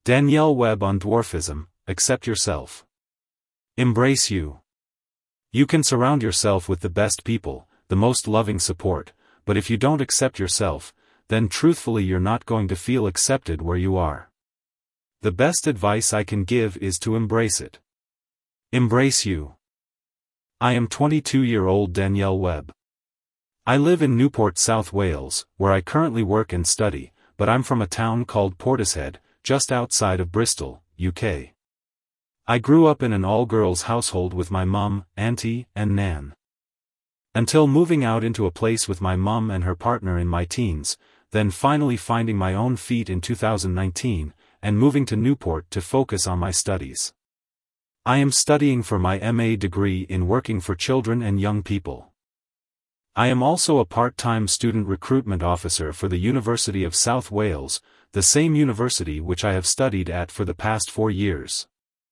Danielle Webb on Dwarfism. Accept yourself. Embrace you. You can surround yourself with the best people, the most loving support, but if you don't accept yourself, then truthfully you're not going to feel accepted where you are. The best advice I can give is to embrace it. Embrace you. I am 22-year-old Danielle Webb. I live in Newport, South Wales, where I currently work and study, but I'm from a town called Portishead, just outside of Bristol, UK. I grew up in an all-girls household with my mum, auntie, and nan. Until moving out into a place with my mum and her partner in my teens, then finally finding my own feet in 2019, and moving to Newport to focus on my studies. I am studying for my MA degree in working for children and young people. I am also a part-time student recruitment officer for the University of South Wales, the same university which I have studied at for the past 4 years.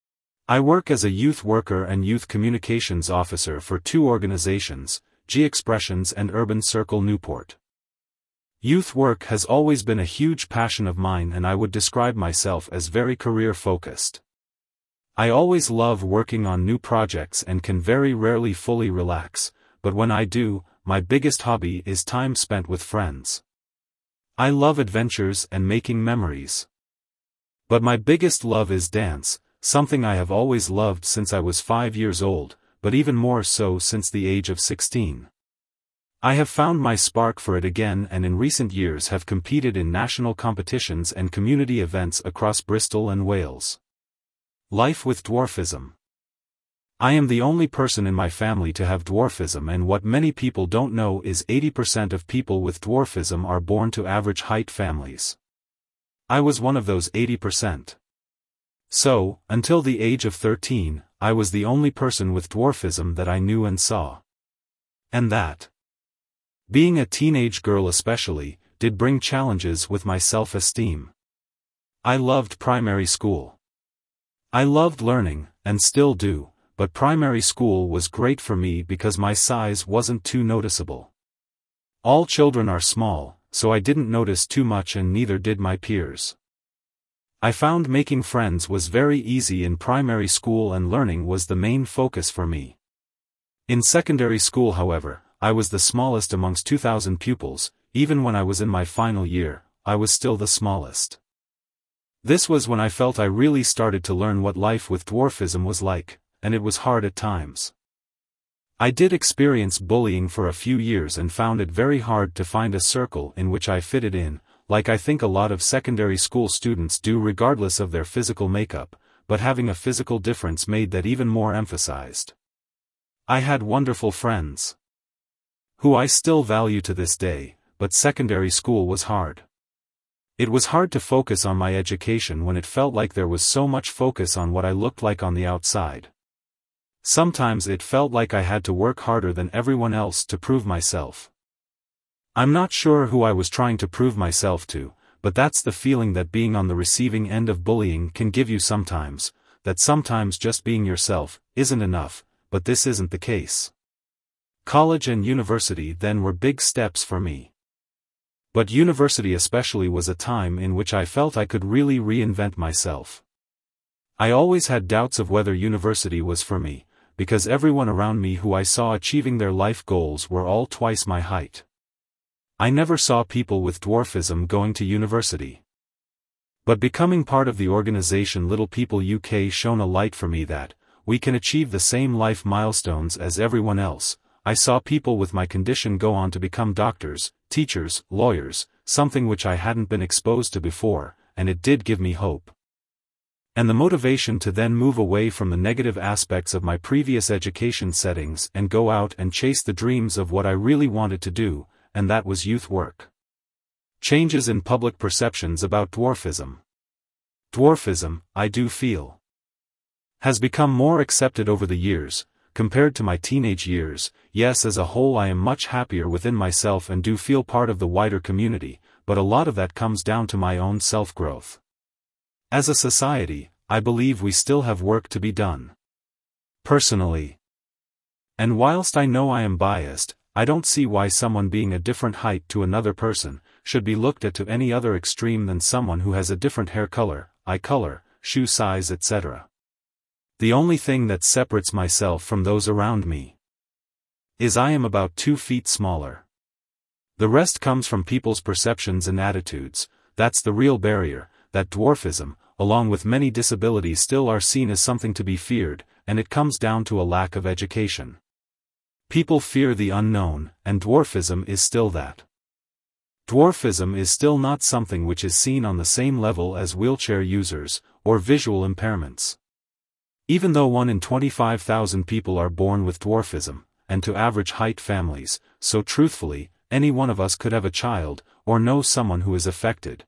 I work as a youth worker and youth communications officer for 2 organizations, G-Expressions and Urban Circle Newport. Youth work has always been a huge passion of mine, and I would describe myself as very career-focused. I always love working on new projects and can very rarely fully relax, but when I do, my biggest hobby is time spent with friends. I love adventures and making memories. But my biggest love is dance, something I have always loved since I was 5 years old, but even more so since the age of 16. I have found my spark for it again, and in recent years have competed in national competitions and community events across Bristol and Wales. Life with dwarfism. I am the only person in my family to have dwarfism, and what many people don't know is 80% of people with dwarfism are born to average height families. I was one of those 80%. So, until the age of 13, I was the only person with dwarfism that I knew and saw. And that, being a teenage girl especially, did bring challenges with my self-esteem. I loved primary school. I loved learning, and still do, but primary school was great for me because my size wasn't too noticeable. All children are small, so I didn't notice too much, and neither did my peers. I found making friends was very easy in primary school, and learning was the main focus for me. In secondary school, however, I was the smallest amongst 2,000 pupils. Even when I was in my final year, I was still the smallest. This was when I felt I really started to learn what life with dwarfism was like, and it was hard at times. I did experience bullying for a few years and found it very hard to find a circle in which I fitted in, like I think a lot of secondary school students do regardless of their physical makeup, but having a physical difference made that even more emphasized. I had wonderful friends, who I still value to this day, but secondary school was hard. It was hard to focus on my education when it felt like there was so much focus on what I looked like on the outside. Sometimes it felt like I had to work harder than everyone else to prove myself. I'm not sure who I was trying to prove myself to, but that's the feeling that being on the receiving end of bullying can give you sometimes, that sometimes just being yourself isn't enough, but this isn't the case. College and university then were big steps for me. But university especially was a time in which I felt I could really reinvent myself. I always had doubts of whether university was for me, because everyone around me who I saw achieving their life goals were all twice my height. I never saw people with dwarfism going to university. But becoming part of the organization Little People UK shone a light for me that, we can achieve the same life milestones as everyone else. I saw people with my condition go on to become doctors, teachers, lawyers, something which I hadn't been exposed to before, and it did give me hope. And the motivation to then move away from the negative aspects of my previous education settings and go out and chase the dreams of what I really wanted to do, and that was youth work. Changes in public perceptions about dwarfism. Dwarfism, I do feel, has become more accepted over the years, compared to my teenage years. Yes, as a whole I am much happier within myself and do feel part of the wider community, but a lot of that comes down to my own self-growth. As a society, I believe we still have work to be done. Personally. And whilst I know I am biased, I don't see why someone being a different height to another person should be looked at to any other extreme than someone who has a different hair color, eye color, shoe size, etc. The only thing that separates myself from those around me is I am about 2 feet smaller. The rest comes from people's perceptions and attitudes. That's the real barrier, that dwarfism, along with many disabilities, still are seen as something to be feared, and it comes down to a lack of education. People fear the unknown, and dwarfism is still that. Dwarfism is still not something which is seen on the same level as wheelchair users, or visual impairments. Even though 1 in 25,000 people are born with dwarfism, and to average height families, so truthfully, any one of us could have a child, or know someone who is affected.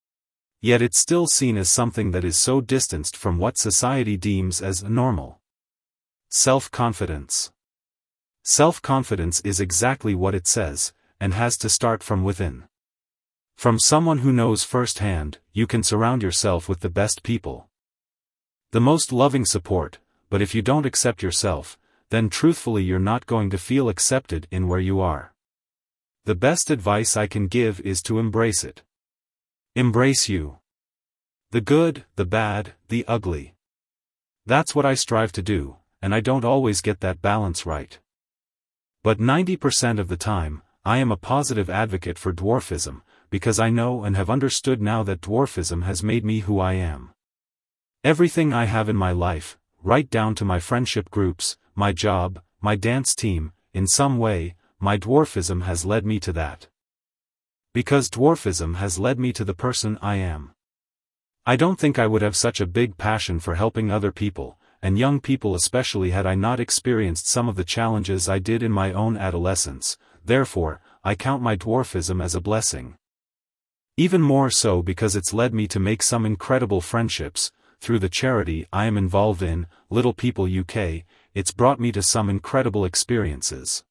Yet it's still seen as something that is so distanced from what society deems as normal. Self-confidence. Self-confidence is exactly what it says, and has to start from within. From someone who knows firsthand, you can surround yourself with the best people. The most loving support, but if you don't accept yourself, then truthfully you're not going to feel accepted in where you are. The best advice I can give is to embrace it. Embrace you. The good, the bad, the ugly. That's what I strive to do, and I don't always get that balance right. But 90% of the time, I am a positive advocate for dwarfism, because I know and have understood now that dwarfism has made me who I am. Everything I have in my life, right down to my friendship groups, my job, my dance team, in some way, my dwarfism has led me to that. Because dwarfism has led me to the person I am. I don't think I would have such a big passion for helping other people, and young people especially, had I not experienced some of the challenges I did in my own adolescence. Therefore, I count my dwarfism as a blessing. Even more so because it's led me to make some incredible friendships. Through the charity I am involved in, Little People UK, it's brought me to some incredible experiences.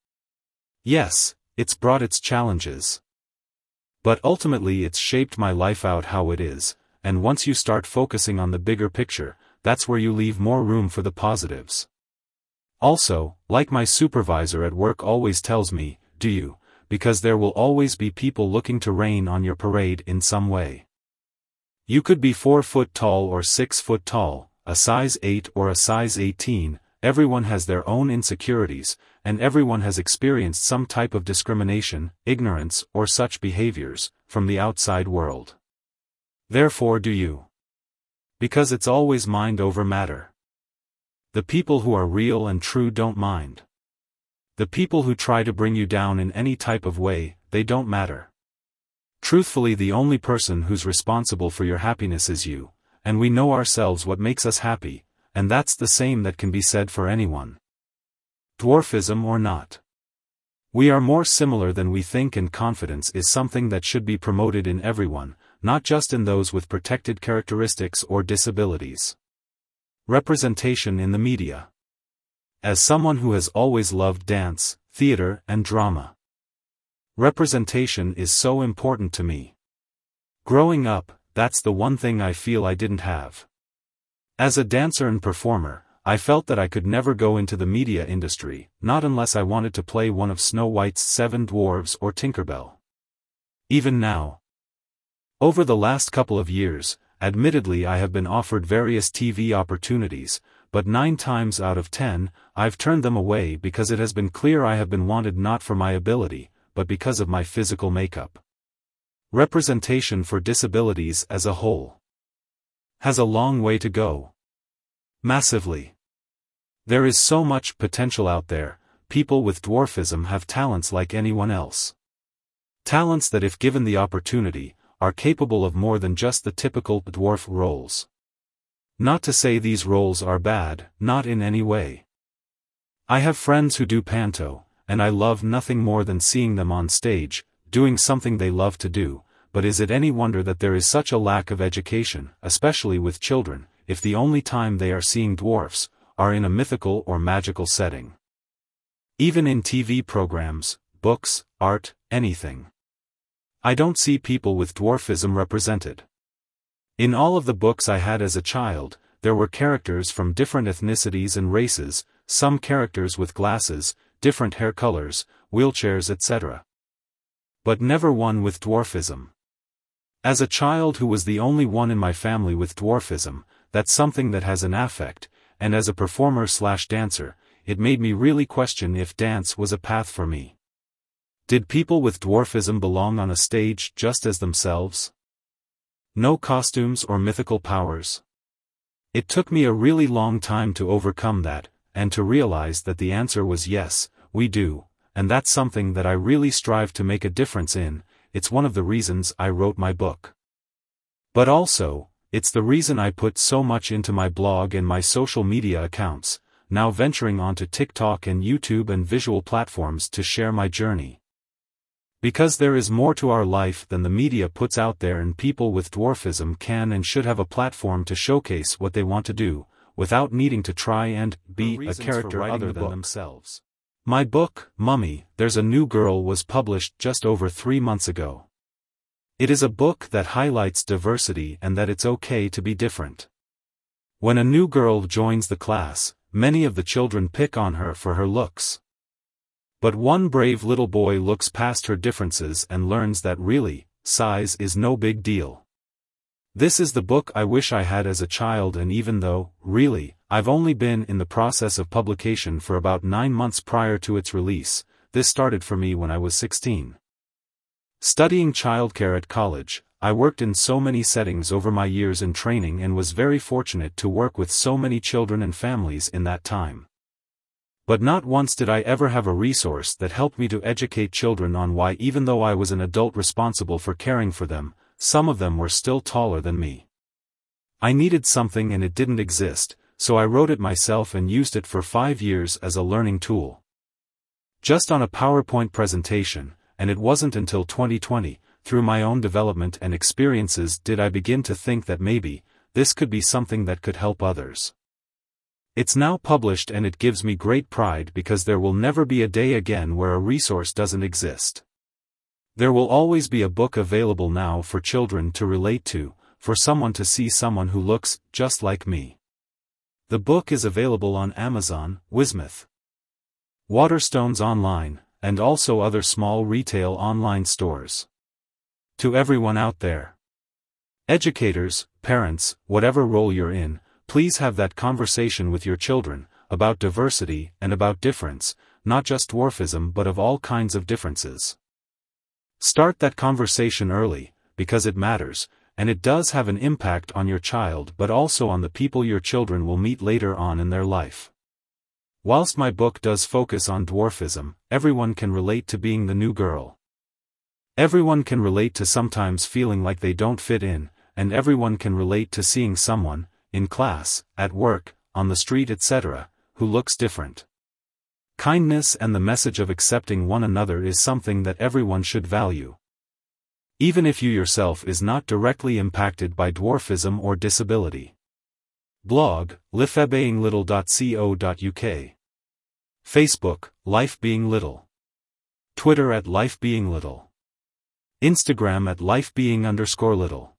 Yes, it's brought its challenges. But ultimately it's shaped my life out how it is, and once you start focusing on the bigger picture, that's where you leave more room for the positives. Also, like my supervisor at work always tells me, do you? Because there will always be people looking to rain on your parade in some way. You could be 4 foot tall or 6 foot tall, a size 8 or a size 18, everyone has their own insecurities, and everyone has experienced some type of discrimination, ignorance, or such behaviors, from the outside world. Therefore do you. Because it's always mind over matter. The people who are real and true don't mind. The people who try to bring you down in any type of way, they don't matter. Truthfully, the only person who's responsible for your happiness is you, and we know ourselves what makes us happy, and that's the same that can be said for anyone. Dwarfism or not. We are more similar than we think, and confidence is something that should be promoted in everyone, not just in those with protected characteristics or disabilities. Representation in the media. As someone who has always loved dance, theater, and drama, representation is so important to me. Growing up, that's the one thing I feel I didn't have. As a dancer and performer, I felt that I could never go into the media industry, not unless I wanted to play one of Snow White's 7 Dwarves or Tinkerbell. Even now. Over the last couple of years, admittedly I have been offered various TV opportunities, but 9 times out of 10, I've turned them away because it has been clear I have been wanted not for my ability, but because of my physical makeup. Representation for disabilities as a whole has a long way to go. Massively. There is so much potential out there. People with dwarfism have talents like anyone else. Talents that, if given the opportunity, are capable of more than just the typical dwarf roles. Not to say these roles are bad, not in any way. I have friends who do panto, and I love nothing more than seeing them on stage, doing something they love to do, but is it any wonder that there is such a lack of education, especially with children, if the only time they are seeing dwarfs are in a mythical or magical setting? Even in TV programs, books, art, anything. I don't see people with dwarfism represented. In all of the books I had as a child, there were characters from different ethnicities and races, some characters with glasses, different hair colors, wheelchairs, etc. But never one with dwarfism. As a child who was the only one in my family with dwarfism, that's something that has an affect, and as a performer/dancer, it made me really question if dance was a path for me. Did people with dwarfism belong on a stage just as themselves? No costumes or mythical powers? It took me a really long time to overcome that, and to realize that the answer was yes, we do, and that's something that I really strive to make a difference in. It's one of the reasons I wrote my book. But also, it's the reason I put so much into my blog and my social media accounts, now venturing onto TikTok and YouTube and visual platforms to share my journey. Because there is more to our life than the media puts out there, and people with dwarfism can and should have a platform to showcase what they want to do, without needing to try and be a character other than themselves. My book, Mummy, There's a New Girl, was published just over 3 months ago. It is a book that highlights diversity and that it's okay to be different. When a new girl joins the class, many of the children pick on her for her looks. But one brave little boy looks past her differences and learns that really, size is no big deal. This is the book I wish I had as a child, and even though, really, I've only been in the process of publication for about 9 months prior to its release, this started for me when I was 16. Studying childcare at college, I worked in so many settings over my years in training and was very fortunate to work with so many children and families in that time. But not once did I ever have a resource that helped me to educate children on why, even though I was an adult responsible for caring for them, some of them were still taller than me. I needed something and it didn't exist, so I wrote it myself and used it for 5 years as a learning tool. Just on a PowerPoint presentation, and it wasn't until 2020, through my own development and experiences, did I begin to think that maybe, this could be something that could help others. It's now published and it gives me great pride because there will never be a day again where a resource doesn't exist. There will always be a book available now for children to relate to, for someone to see someone who looks just like me. The book is available on Amazon, Wismith, Waterstones Online, and also other small retail online stores. To everyone out there, educators, parents, whatever role you're in, please have that conversation with your children, about diversity and about difference, not just dwarfism but of all kinds of differences. Start that conversation early, because it matters, and it does have an impact on your child but also on the people your children will meet later on in their life. Whilst my book does focus on dwarfism, everyone can relate to being the new girl. Everyone can relate to sometimes feeling like they don't fit in, and everyone can relate to seeing someone, in class, at work, on the street, etc., who looks different. Kindness and the message of accepting one another is something that everyone should value. Even if you yourself is not directly impacted by dwarfism or disability. Blog, lifebeinglittle.co.uk. Facebook, Life Being Little. Twitter @LifeBeingLittle. Instagram @LifeBeing_Little.